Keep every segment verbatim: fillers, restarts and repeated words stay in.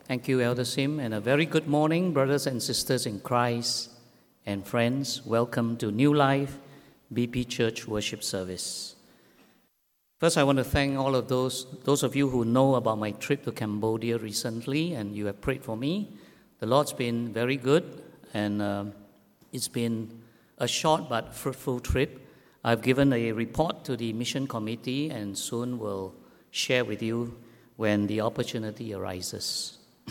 Thank you, Elder Sim, and a very good morning, brothers and sisters in Christ and friends. Welcome to New Life B P Church Worship Service. First, I want to thank all of those, those of you who know about my trip to Cambodia recently, and you have prayed for me. The Lord's been very good, and uh, it's been a short but fruitful trip. I've given a report to the mission committee, and soon will share with you when the opportunity arises.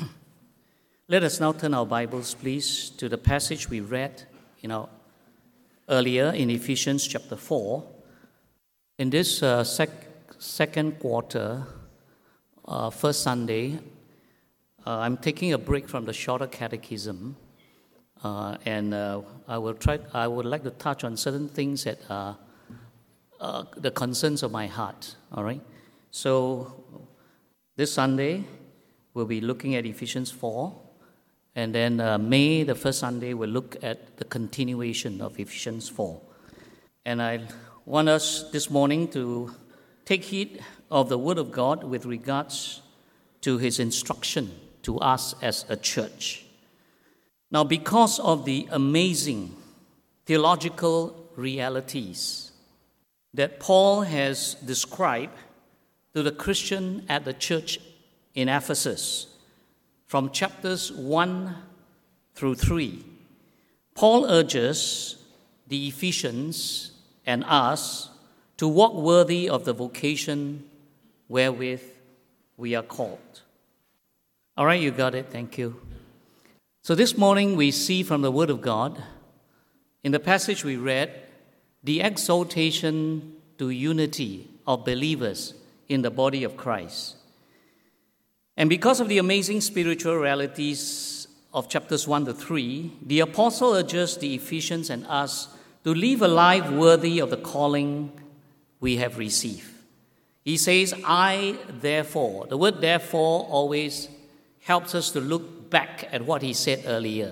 Let us now turn our Bibles, please, to the passage we read in our, earlier in Ephesians chapter four. In this uh, sec- second quarter, uh, first Sunday, uh, I'm taking a break from the shorter catechism, uh, and uh, I will try. I would like to touch on certain things that are uh, the concerns of my heart. All right. So this Sunday, we'll be looking at Ephesians four. And then uh, May, the first Sunday, we'll look at the continuation of Ephesians four. And I want us this morning to take heed of the Word of God with regards to His instruction to us as a church. Now, because of the amazing theological realities that Paul has described to the Christian at the church in Ephesus, from chapters one through three, Paul urges the Ephesians and us to walk worthy of the vocation wherewith we are called. All right, you got it. Thank you. So this morning we see from the Word of God, in the passage we read, the exaltation to unity of believers in the body of Christ. And because of the amazing spiritual realities of chapters one to three, the apostle urges the Ephesians and us to live a life worthy of the calling we have received. He says, I therefore, the word therefore always helps us to look back at what he said earlier.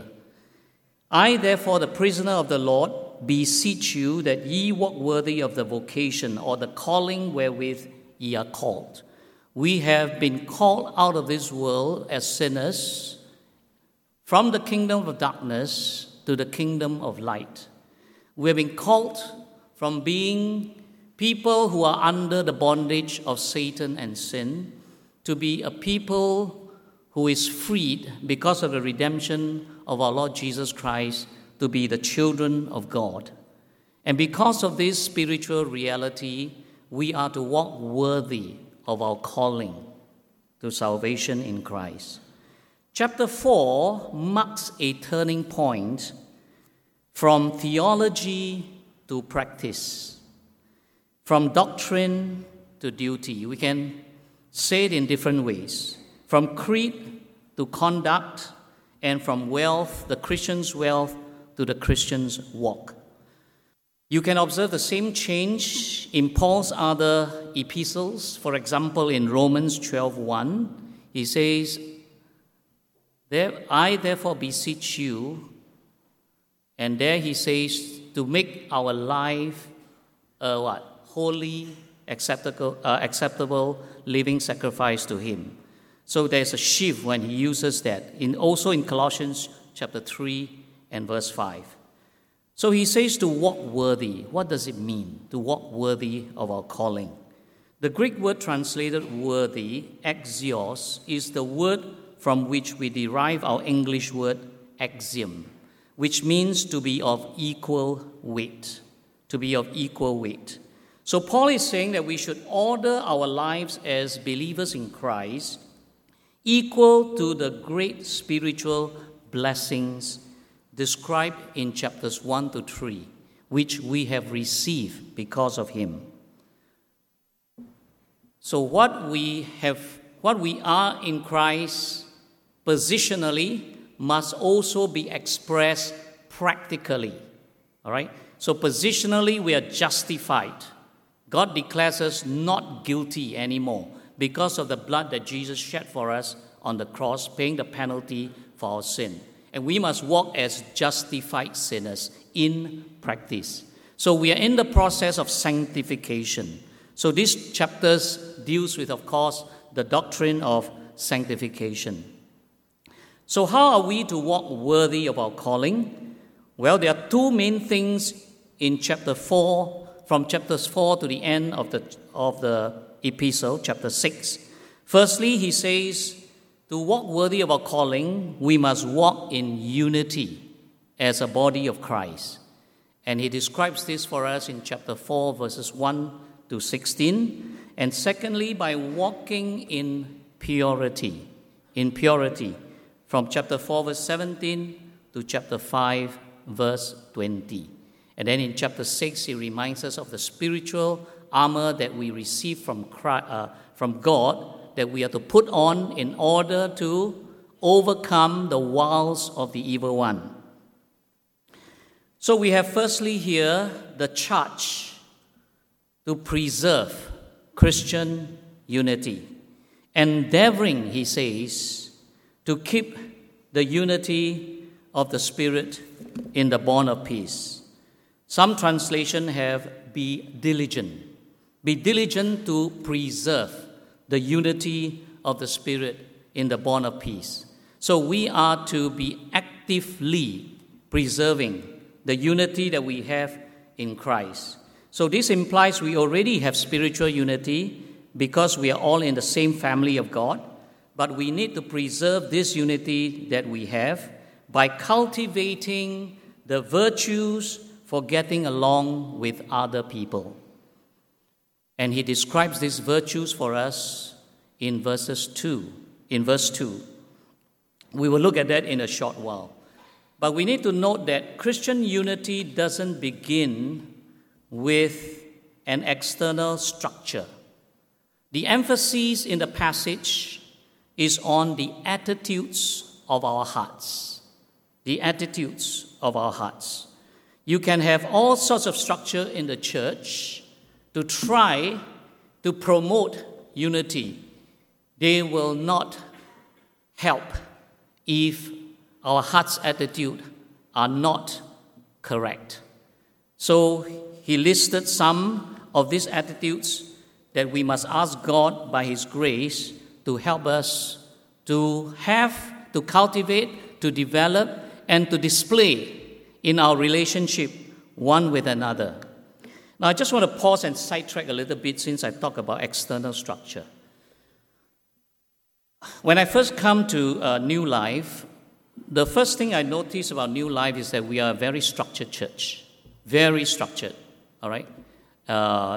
I therefore, the prisoner of the Lord, beseech you that ye walk worthy of the vocation or the calling wherewith ye are called. We have been called out of this world as sinners from the kingdom of darkness to the kingdom of light. We have been called from being people who are under the bondage of Satan and sin to be a people who is freed because of the redemption of our Lord Jesus Christ to be the children of God. And because of this spiritual reality, we are to walk worthy of our calling to salvation in Christ. Chapter four marks a turning point from theology to practice, from doctrine to duty. We can say it in different ways, from creed to conduct, and from wealth, the Christian's wealth, to the Christian's walk. You can observe the same change in Paul's other epistles. For example, in Romans twelve one, he says, I therefore beseech you, and there he says, to make our life a what? Holy, acceptable, uh, acceptable living sacrifice to him. So there's a shift when he uses that. In, also in Colossians chapter three and verse five. So he says to walk worthy. What does it mean to walk worthy of our calling? The Greek word translated worthy, axios, is the word from which we derive our English word axiom, which means to be of equal weight, to be of equal weight. So Paul is saying that we should order our lives as believers in Christ equal to the great spiritual blessings described in chapters one to three, which we have received because of him. So what we have, what we are in Christ positionally must also be expressed practically. All right? So positionally, we are justified. God declares us not guilty anymore because of the blood that Jesus shed for us on the cross, paying the penalty for our sin. And we must walk as justified sinners in practice. So we are in the process of sanctification. So these chapters deals with, of course, the doctrine of sanctification. So how are we to walk worthy of our calling? Well, there are two main things in chapter four, from chapters four to the end of the, of the epistle, chapter six. Firstly, he says, to walk worthy of our calling, we must walk in unity as a body of Christ. And he describes this for us in chapter four, verses one to sixteen. And secondly, by walking in purity, in purity, from chapter four, verse seventeen to chapter five, verse twenty. And then in chapter six, he reminds us of the spiritual armor that we receive from Christ, uh, from God, that we are to put on in order to overcome the wiles of the evil one. So we have firstly here the charge to preserve Christian unity, endeavoring, he says, to keep the unity of the Spirit in the bond of peace. Some translations have be diligent. Be diligent to preserve the unity of the Spirit in the bond of peace. So we are to be actively preserving the unity that we have in Christ. So this implies we already have spiritual unity because we are all in the same family of God, but we need to preserve this unity that we have by cultivating the virtues for getting along with other people. And he describes these virtues for us in verses two, in verse two. We will look at that in a short while. But we need to note that Christian unity doesn't begin with an external structure. The emphasis in the passage is on the attitudes of our hearts. The attitudes of our hearts. You can have all sorts of structure in the church to try to promote unity. They will not help if our heart's attitude are not correct. So he listed some of these attitudes that we must ask God by his grace to help us to have, to cultivate, to develop, and to display in our relationship one with another. Now, I just want to pause and sidetrack a little bit since I talk about external structure. When I first come to uh, New Life, the first thing I noticed about New Life is that we are a very structured church. Very structured, all right? Uh,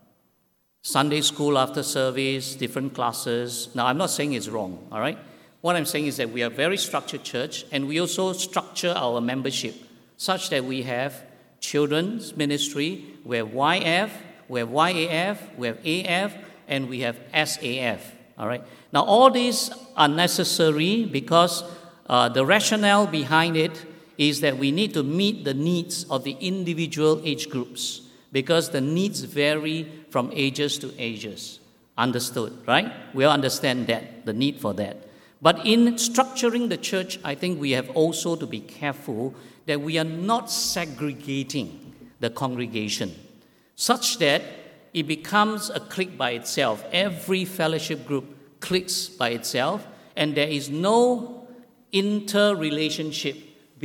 Sunday school after service, different classes. Now, I'm not saying it's wrong, all right? What I'm saying is that we are a very structured church, and we also structure our membership such that we have children's ministry, we have Y F, we have Y A F, we have A F, and we have S A F, all right? Now, all these are necessary because uh, the rationale behind it is that we need to meet the needs of the individual age groups because the needs vary from ages to ages. Understood, right? We all understand that, the need for that. But in structuring the church, I think we have also to be careful that we are not segregating the congregation such that it becomes a clique by itself. Every fellowship group cliques by itself, and there is no interrelationship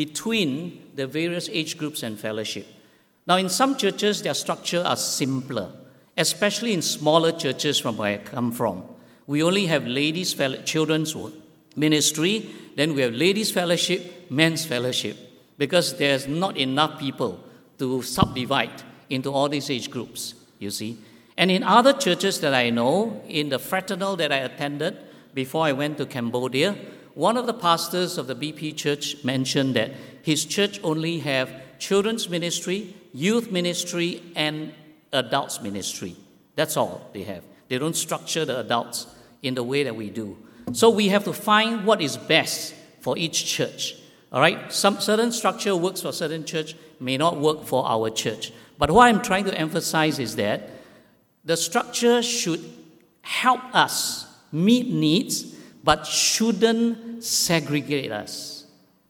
between the various age groups and fellowship. Now, in some churches, their structure are simpler, especially in smaller churches from where I come from. We only have ladies' fellow- children's ministry, then we have ladies' fellowship, men's fellowship, because there's not enough people to subdivide into all these age groups, you see. And in other churches that I know, in the fraternal that I attended before I went to Cambodia, one of the pastors of the B P church mentioned that his church only have children's ministry, youth ministry, and adults ministry. That's all they have. They don't structure the adults in the way that we do. So we have to find what is best for each church. All right? Some certain structure works for certain church, may not work for our church. But what I'm trying to emphasize is that the structure should help us meet needs, but shouldn't segregate us.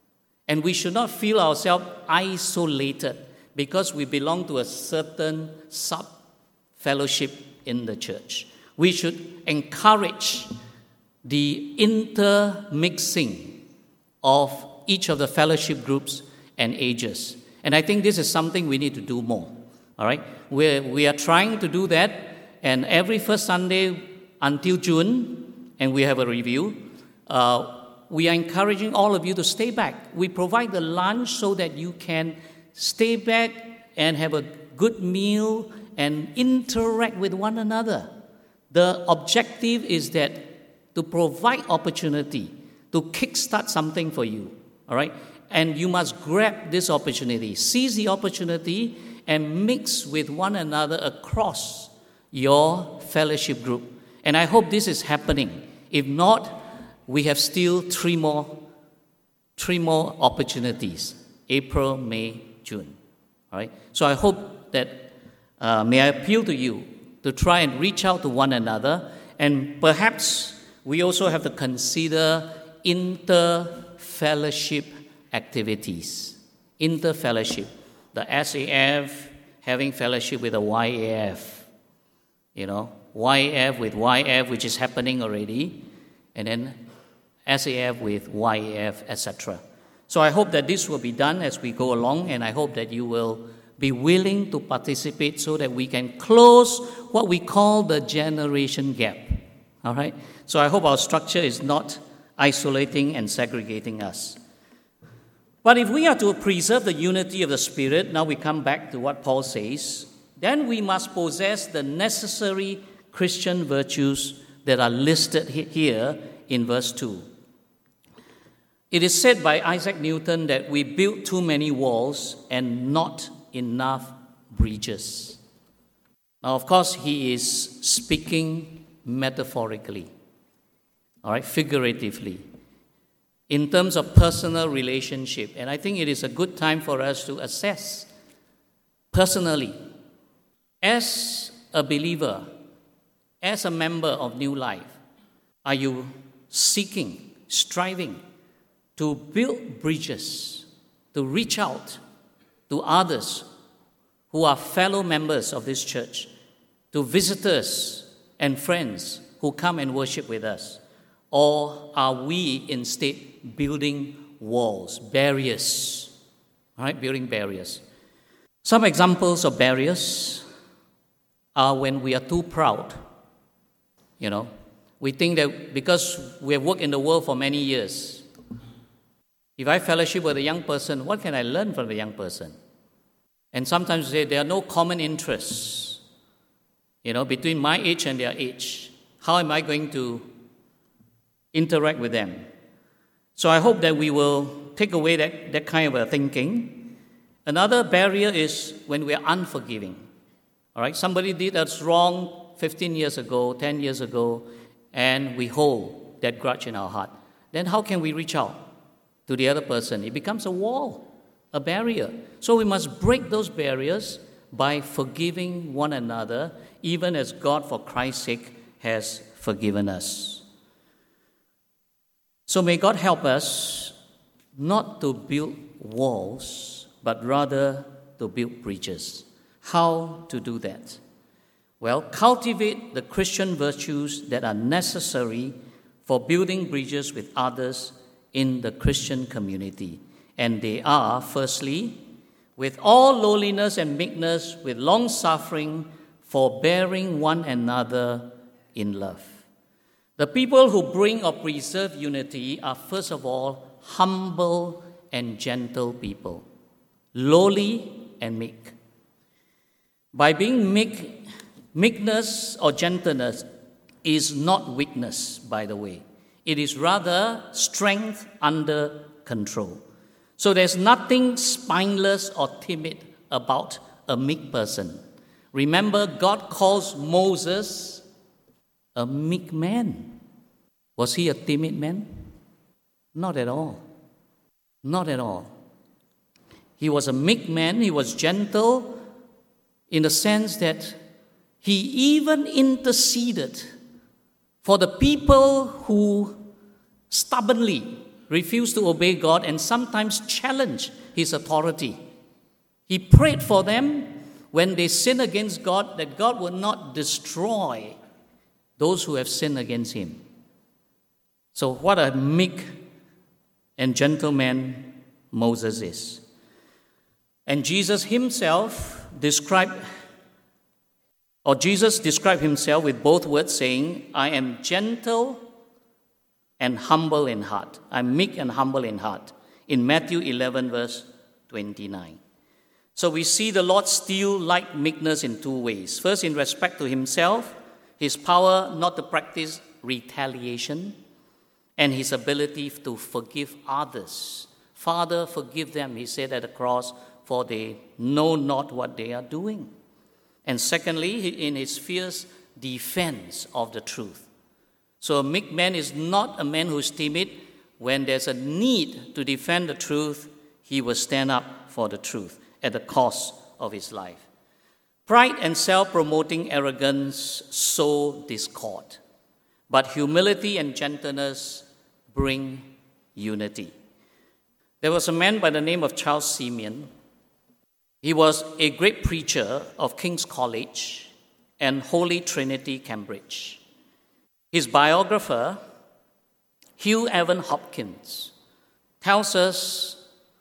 And we should not feel ourselves isolated because we belong to a certain sub-fellowship in the church. We should encourage the intermixing of each of the fellowship groups and ages. And I think this is something we need to do more. All right? We're, we are trying to do that, and every first Sunday until June, and we have a review, uh, we are encouraging all of you to stay back. We provide the lunch so that you can stay back and have a good meal and interact with one another. The objective is that to provide opportunity to kickstart something for you, all right? And you must grab this opportunity, seize the opportunity, and mix with one another across your fellowship group. And I hope this is happening. If not, we have still three more, three more opportunities: April, May, June. All right. So I hope that uh, may I appeal to you to try and reach out to one another, and perhaps we also have to consider inter-fellowship activities. Inter-fellowship. The S A F having fellowship with the Y A F. You know, Y A F with Y A F, which is happening already, and then S A F with Y A F, et cetera. So I hope that this will be done as we go along, and I hope that you will be willing to participate so that we can close what we call the generation gap. All right? So I hope our structure is not isolating and segregating us. But if we are to preserve the unity of the Spirit, now we come back to what Paul says, then we must possess the necessary Christian virtues that are listed here in verse two. It is said by Isaac Newton that we build too many walls and not enough bridges. Now, of course, he is speaking metaphorically, all right, figuratively, in terms of personal relationship. And I think it is a good time for us to assess personally, as a believer, as a member of New Life, are you seeking, striving to build bridges, to reach out to others who are fellow members of this church, to visitors and friends who come and worship with us? Or are we instead building walls, barriers, all right, building barriers? Some examples of barriers are when we are too proud. You know, we think that because we have worked in the world for many years, if I fellowship with a young person, what can I learn from the young person? And sometimes we say there are no common interests, you know, between my age and their age. How am I going to interact with them? So I hope that we will take away that, that kind of a thinking. Another barrier is when we are unforgiving. All right, somebody did us wrong fifteen years ago, ten years ago, and we hold that grudge in our heart. Then how can we reach out to the other person? It becomes a wall, a barrier. So we must break those barriers by forgiving one another, even as God, for Christ's sake, has forgiven us. So may God help us not to build walls, but rather to build bridges. How to do that? Well, cultivate the Christian virtues that are necessary for building bridges with others in the Christian community. And they are, firstly, with all lowliness and meekness, with long-suffering, forbearing one another in love. The people who bring or preserve unity are, first of all, humble and gentle people, lowly and meek. By being meek, meekness or gentleness is not weakness, by the way. It is rather strength under control. So there's nothing spineless or timid about a meek person. Remember, God calls Moses a meek man. Was he a timid man? Not at all. Not at all. He was a meek man. He was gentle in the sense that he even interceded for the people who stubbornly refused to obey God and sometimes challenged his authority. He prayed for them when they sin against God, that God would not destroy those who have sinned against him. So what a meek and gentleman Moses is. And Jesus himself described, or Jesus described himself with both words, saying, I am gentle and humble in heart. I'm meek and humble in heart. In Matthew eleven, verse twenty-nine. So we see the Lord still like meekness in two ways. First, in respect to himself, his power not to practice retaliation, and his ability to forgive others. Father, forgive them, he said at the cross, for they know not what they are doing. And secondly, in his fierce defense of the truth. So a meek man is not a man who is timid. When there's a need to defend the truth, he will stand up for the truth at the cost of his life. Pride and self-promoting arrogance sow discord, but humility and gentleness bring unity. There was a man by the name of Charles Simeon. He was a great preacher of King's College and Holy Trinity, Cambridge. His biographer, Hugh Evan Hopkins, tells us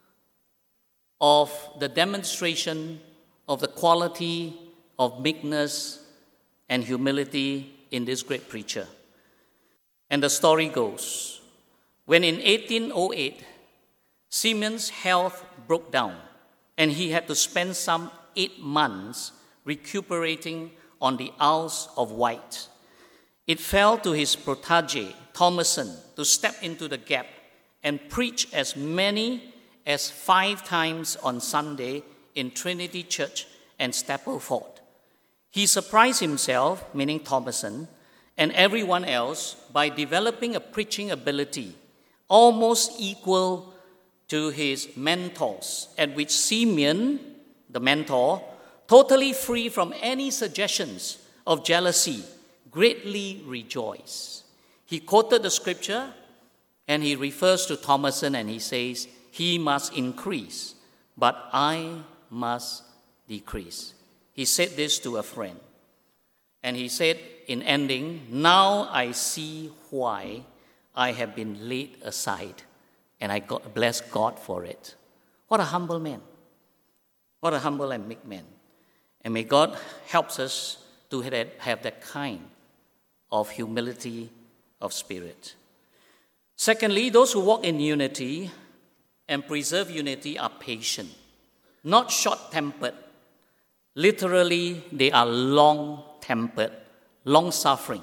of the demonstration of the quality of meekness and humility in this great preacher. And the story goes, when in eighteen oh eight, Simeon's health broke down and he had to spend some eight months recuperating on the Isles of Wight. It fell to his protege, Thomason, to step into the gap and preach as many as five times on Sunday in Trinity Church and Stapleford. He surprised himself, meaning Thomason, and everyone else by developing a preaching ability almost equal to his mentors, at which Simeon, the mentor, totally free from any suggestions of jealousy, greatly rejoiced. He quoted the scripture and he refers to Thomason and he says, he must increase, but I must decrease. He said this to a friend. And he said in ending, now I see why I have been laid aside, and I got, bless God for it. What a humble man. What a humble and meek man. And may God help us to have that kind of humility of spirit. Secondly, those who walk in unity and preserve unity are patient, not short-tempered. Literally, they are long-tempered, long-suffering.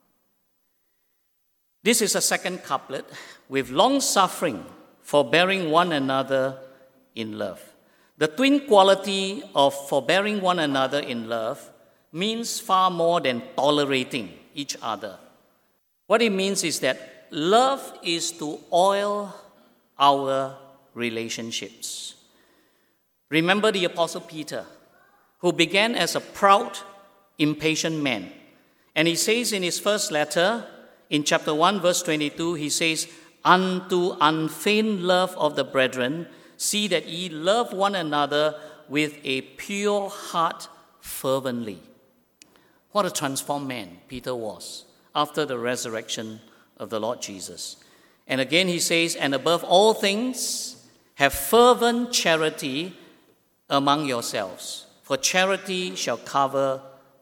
This is a second couplet, with long-suffering, forbearing one another in love. The twin quality of forbearing one another in love means far more than tolerating each other. What it means is that love is to oil our relationships. Remember the Apostle Peter, who began as a proud, impatient man. And he says in his first letter, in chapter one, verse twenty-two, he says, unto unfeigned love of the brethren, see that ye love one another with a pure heart fervently. What a transformed man Peter was after the resurrection of the Lord Jesus. And again he says, and above all things, have fervent charity among yourselves, for charity shall cover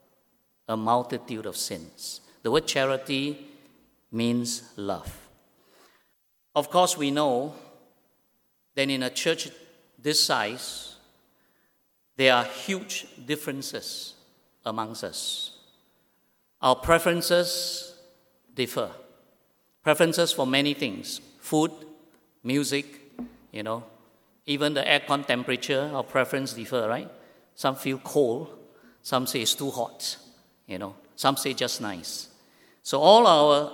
a multitude of sins. The word charity means love. Of course, we know that in a church this size, there are huge differences amongst us. Our preferences differ. Preferences for many things. Food, music, you know. Even the aircon temperature, our preference differ, right? Some feel cold. Some say it's too hot, you know. Some say just nice. So all our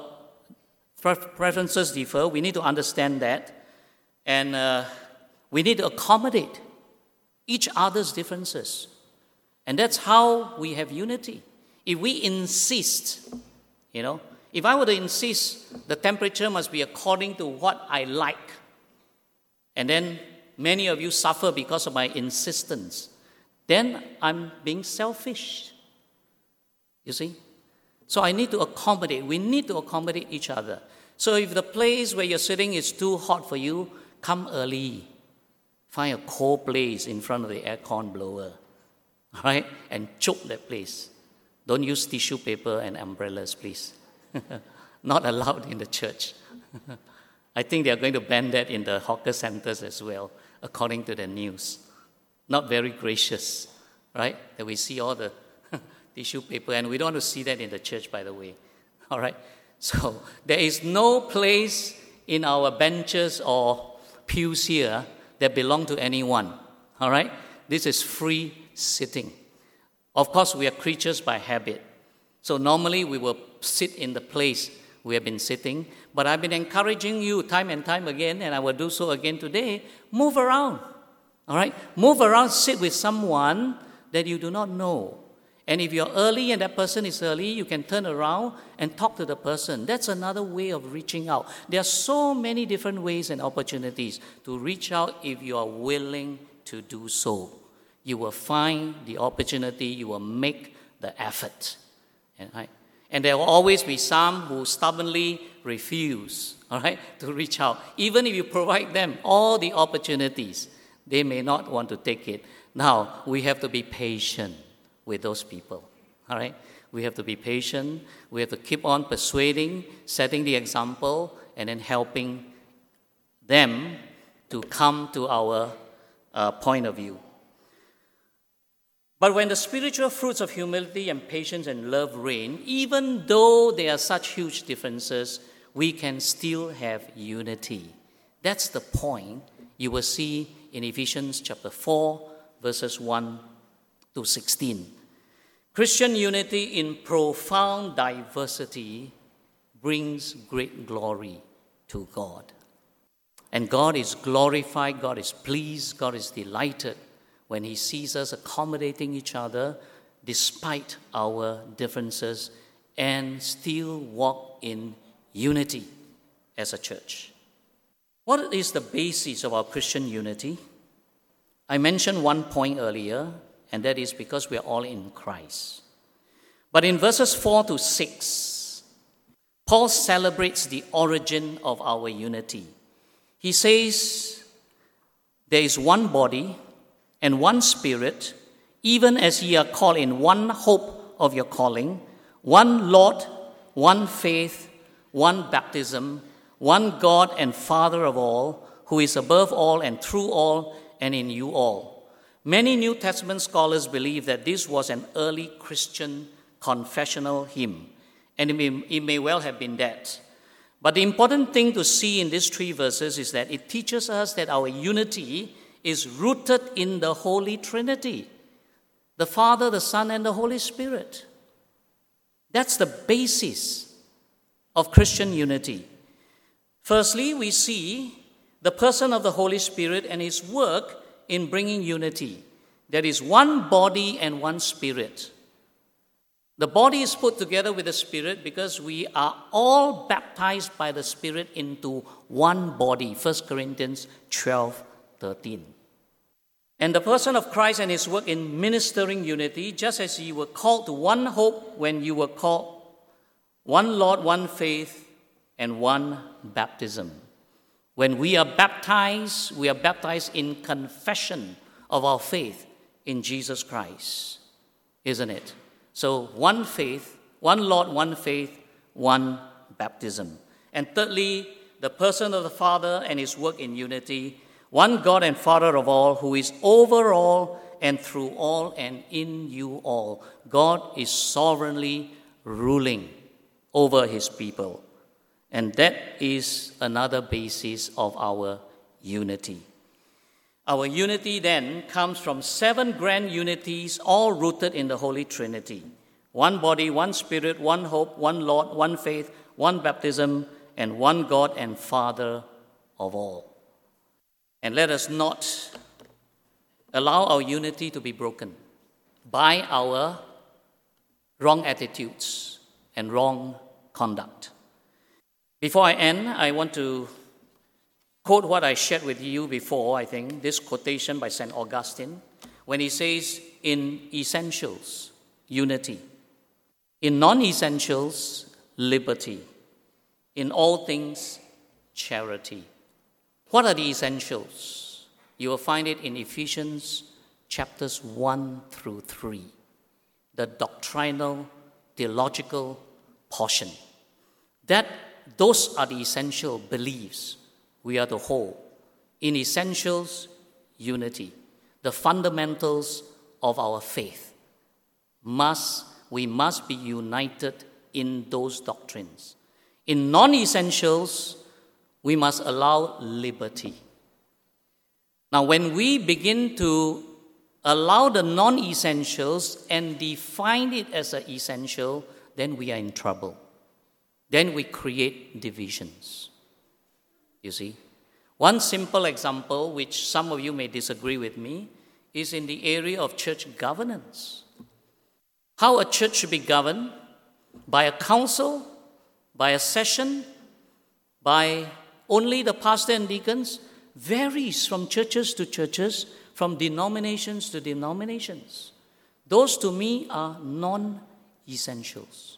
preferences differ. We need to understand that. And uh, we need to accommodate each other's differences. And that's how we have unity. If we insist, you know, if I were to insist the temperature must be according to what I like, and then many of you suffer because of my insistence, then I'm being selfish. You see? So I need to accommodate. We need to accommodate each other. So if the place where you're sitting is too hot for you, come early. Find a cold place in front of the aircon blower, all right? And choke that place. Don't use tissue paper and umbrellas, please. Not allowed in the church. I think they are going to ban that in the hawker centers as well, according to the news. Not very gracious, right? That we see all the tissue paper, and we don't want to see that in the church, by the way. All right? So there is no place in our benches or pews here that belong to anyone. All right? This is free sitting. Of course, we are creatures by habit. So normally we will sit in the place we have been sitting, but I've been encouraging you time and time again, and I will do so again today, move around. All right? Move around, sit with someone that you do not know. And if you're early and that person is early, you can turn around and talk to the person. That's another way of reaching out. There are so many different ways and opportunities to reach out if you are willing to do so. You will find the opportunity, you will make the effort. And, I, and there will always be some who stubbornly refuse, all right, to reach out. Even if you provide them all the opportunities, they may not want to take it. Now, we have to be patient with those people, all right? We have to be patient. We have to keep on persuading, setting the example, and then helping them to come to our uh, point of view. But when the spiritual fruits of humility and patience and love reign, even though there are such huge differences, we can still have unity. That's the point you will see in Ephesians chapter four, verses one to sixteen. Christian unity in profound diversity brings great glory to God. And God is glorified, God is pleased, God is delighted when He sees us accommodating each other despite our differences and still walk in unity as a church. What is the basis of our Christian unity? I mentioned one point earlier, and that is because we are all in Christ. But in verses four to six, Paul celebrates the origin of our unity. He says, there is one body and one Spirit, even as ye are called in one hope of your calling, one Lord, one faith, one baptism, one God and Father of all, who is above all and through all and in you all. Many New Testament scholars believe that this was an early Christian confessional hymn, and it may, it may well have been that. But the important thing to see in these three verses is that it teaches us that our unity is rooted in the Holy Trinity, the Father, the Son, and the Holy Spirit. That's the basis of Christian unity. Firstly, we see the person of the Holy Spirit and His work in bringing unity. There is one body and one Spirit. The body is put together with the Spirit because we are all baptized by the Spirit into one body. First Corinthians twelve thirteen. And the person of Christ and His work in ministering unity, just as you were called to one hope when you were called, one Lord, one faith, and one baptism. When we are baptized, we are baptized in confession of our faith in Jesus Christ, isn't it? So one faith, one Lord, one faith, one baptism. And thirdly, the person of the Father and His work in unity, one God and Father of all, who is over all and through all and in you all. God is sovereignly ruling over His people. And that is another basis of our unity. Our unity then comes from seven grand unities, all rooted in the Holy Trinity. One body, one Spirit, one hope, one Lord, one faith, one baptism, and one God and Father of all. And let us not allow our unity to be broken by our wrong attitudes and wrong conduct. Before I end, I want to quote what I shared with you before, I think, this quotation by Saint Augustine, when he says, in essentials, unity. In non-essentials, liberty. in all things, charity. What are the essentials? You will find it in Ephesians chapters one through three, the doctrinal, theological portion. That those are the essential beliefs we are to hold. In essentials, unity. The fundamentals of our faith. Must, we must be united in those doctrines. In non-essentials, we must allow liberty. Now, when we begin to allow the non-essentials and define it as an essential, then we are in trouble. Then we create divisions. You see? One simple example, which some of you may disagree with me, is in the area of church governance. How a church should be governed by a council, by a session, by only the pastor and deacons, varies from churches to churches, from denominations to denominations. Those to me are non-essentials.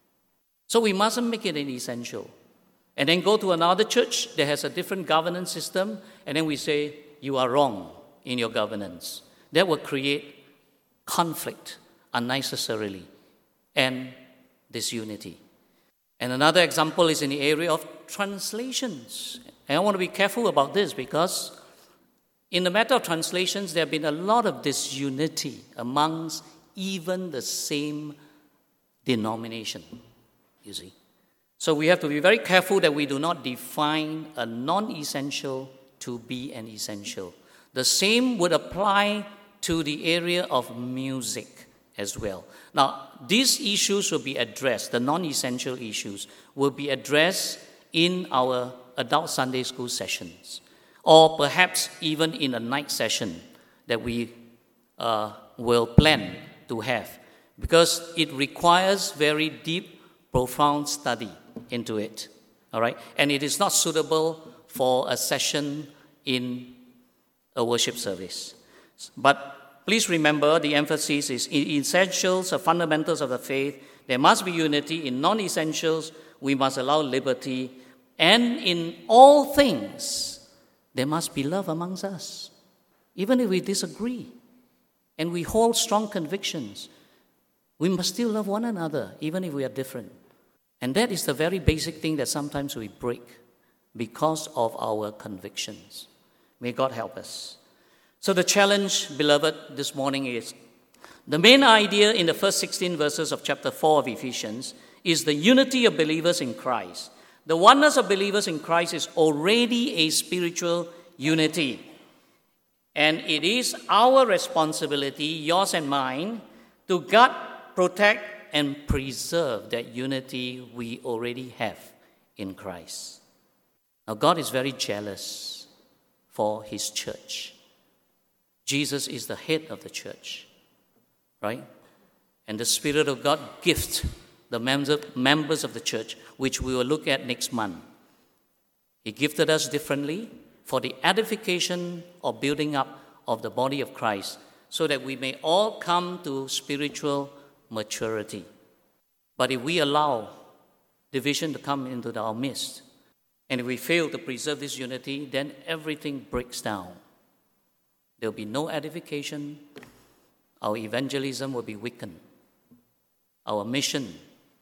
So we mustn't make it an essential. And then go to another church that has a different governance system, and then we say, you are wrong in your governance. That will create conflict unnecessarily and disunity. And another example is in the area of translations. And I want to be careful about this because in the matter of translations, there have been a lot of disunity amongst even the same denomination, you see. So we have to be very careful that we do not define a non-essential to be an essential. The same would apply to the area of music as well. Now, these issues will be addressed, the non-essential issues, will be addressed in our adult Sunday school sessions, or perhaps even in a night session that we uh, will plan to have, because it requires very deep, profound study into it, all right? And it is not suitable for a session in a worship service. But please remember, the emphasis is in essentials, the fundamentals of the faith. There must be unity. In non-essentials, we must allow liberty. And in all things, there must be love amongst us. Even if we disagree and we hold strong convictions, we must still love one another, even if we are different. And that is the very basic thing that sometimes we break because of our convictions. May God help us. So the challenge, beloved, this morning is, the main idea in the first sixteen verses of chapter four of Ephesians is the unity of believers in Christ. The oneness of believers in Christ is already a spiritual unity. And it is our responsibility, yours and mine, to guard, protect, and preserve that unity we already have in Christ. Now, God is very jealous for his church. Jesus is the head of the church, right? And the Spirit of God gifts the members of the church, which we will look at next month. He gifted us differently for the edification or building up of the body of Christ, so that we may all come to spiritual maturity. But if we allow division to come into our midst, and if we fail to preserve this unity, then everything breaks down. There will be no edification. Our evangelism will be weakened. Our mission,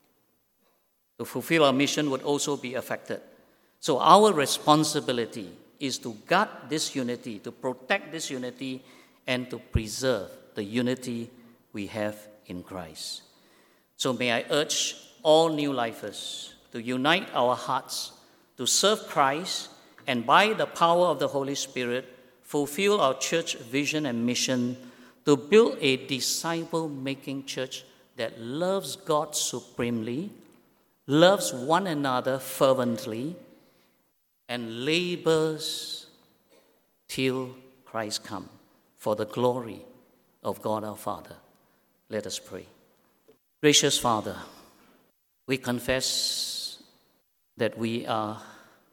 to fulfill our mission, would also be affected. So our responsibility is to guard this unity, to protect this unity, and to preserve the unity we have in Christ. So may I urge all new lifers to unite our hearts to serve Christ, and by the power of the Holy Spirit, fulfill our church vision and mission to build a disciple-making church that loves God supremely, loves one another fervently, and labors till Christ comes for the glory of God our Father. Let us pray. Gracious Father, we confess that we are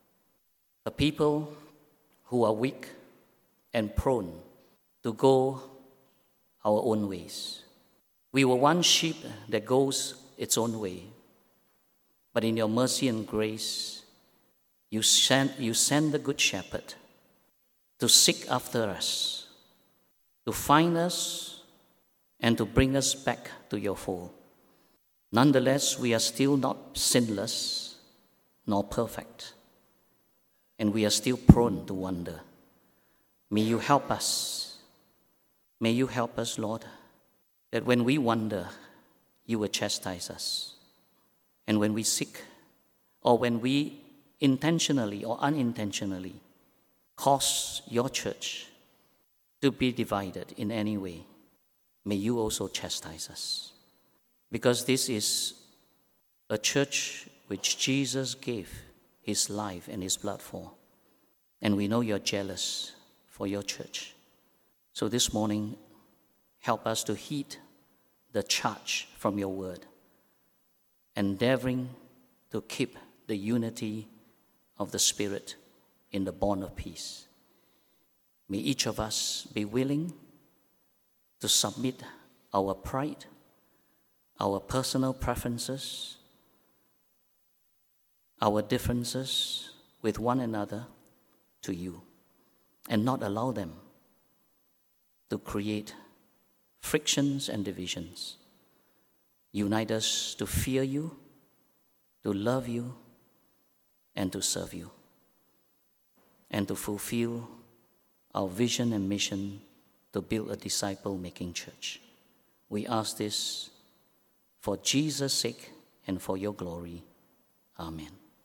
a people who are weak and prone to go our own ways. We were one sheep that goes its own way. But in your mercy and grace, you send, you send the Good Shepherd to seek after us, to find us, and to bring us back to your fold. Nonetheless, we are still not sinless nor perfect, and we are still prone to wander. May you help us. May you help us, Lord, that when we wander, you will chastise us. And when we seek, or when we intentionally or unintentionally cause your church to be divided in any way, may you also chastise us. Because this is a church which Jesus gave his life and his blood for. And we know you're jealous for your church. So this morning, help us to heed the charge from your word, endeavoring to keep the unity of the Spirit in the bond of peace. May each of us be willing to submit our pride, our personal preferences, our differences with one another to you, and not allow them to create frictions and divisions. Unite us to fear you, to love you, and to serve you, and to fulfill our vision and mission to build a disciple-making church. We ask this for Jesus' sake and for your glory. Amen.